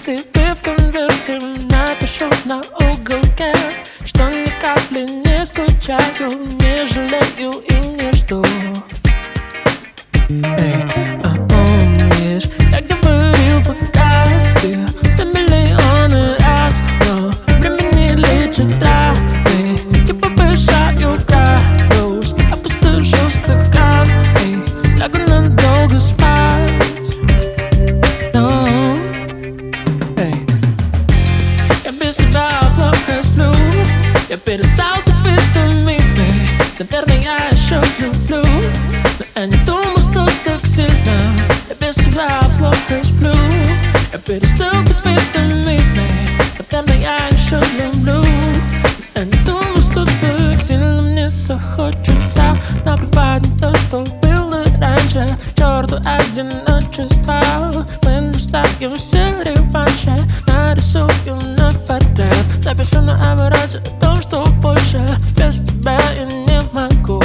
тебе в конверте напишу на уголке, что ни капли не скучаю, не жалею и не жду. Эй, а помнишь, я говорил пока ты миллионы раз, но время не лечит раны. Я повышаю градус, опустошил стакан, эй, лягу надолго спать. Но, эй, я без тебя плохо сплю, я перестал быть витаминами. Наверное, я еще люблю, но я не думаю, что так сильно. Я без тебя плохо сплю, я перестал быть витаминами. Наверное, я еще люблю, но я не думаю, что так сильно. Мне все хочется наплевать на то, что было раньше. Черту одиночество, мы нуждаем все реванши. Нарисуем на портрет, напишу на обороте о том, что больше без тебя я не могу.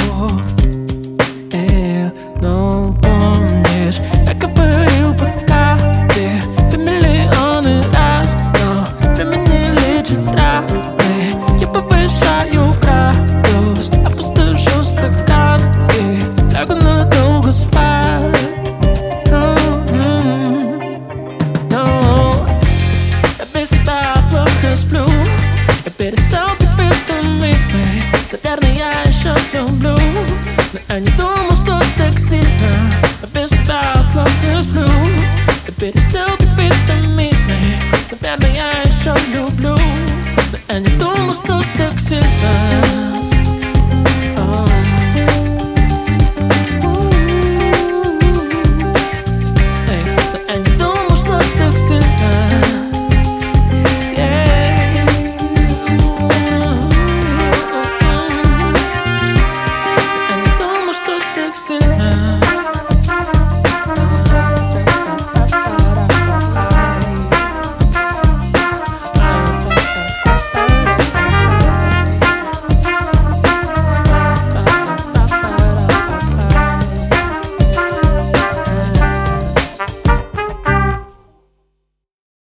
Но помнишь, я говорил пока ты миллионы раз, но время не лечит раны. Я повышаю градус, опустошил стакан и лягу надолго спать. Но я без тебя плохо сплю, я перестал быть витаминами. Наверное, я еще люблю, но я не думал, что так сильно. Я без тебя плохо сплю, я перестал быть витаминами. Наверное, я еще люблю, но я не думал, что так сильно.